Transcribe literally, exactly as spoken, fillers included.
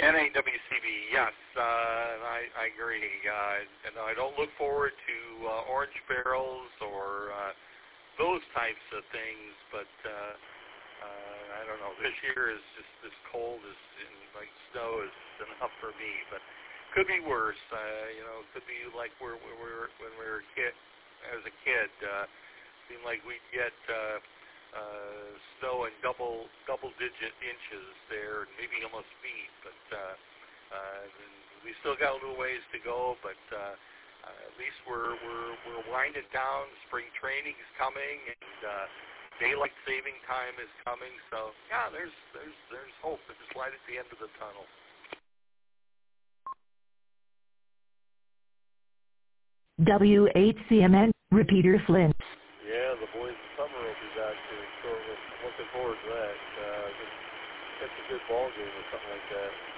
N A W C B, yes, uh, and I, I agree. Uh, and I don't look forward to uh, orange barrels or uh, those types of things, but uh, uh, I don't know. This year is just this cold, is and like snow is enough for me, but could be worse. Uh, you know, could be like where we were when we were a kid, as a kid. Uh, seemed like we'd get uh, uh, snow in double double digit inches there, maybe almost feet. But uh, uh, we still got a little ways to go. But uh, uh, at least we're we're we're winding down. Spring training is coming, and uh, daylight saving time is coming. So yeah, there's there's there's hope. There's light at the end of the tunnel. W eight C M N, Repeater Flint. Yeah, the boys in summer will be back here, so I'm looking forward to that. Uh, just catch a good ball game or something like that.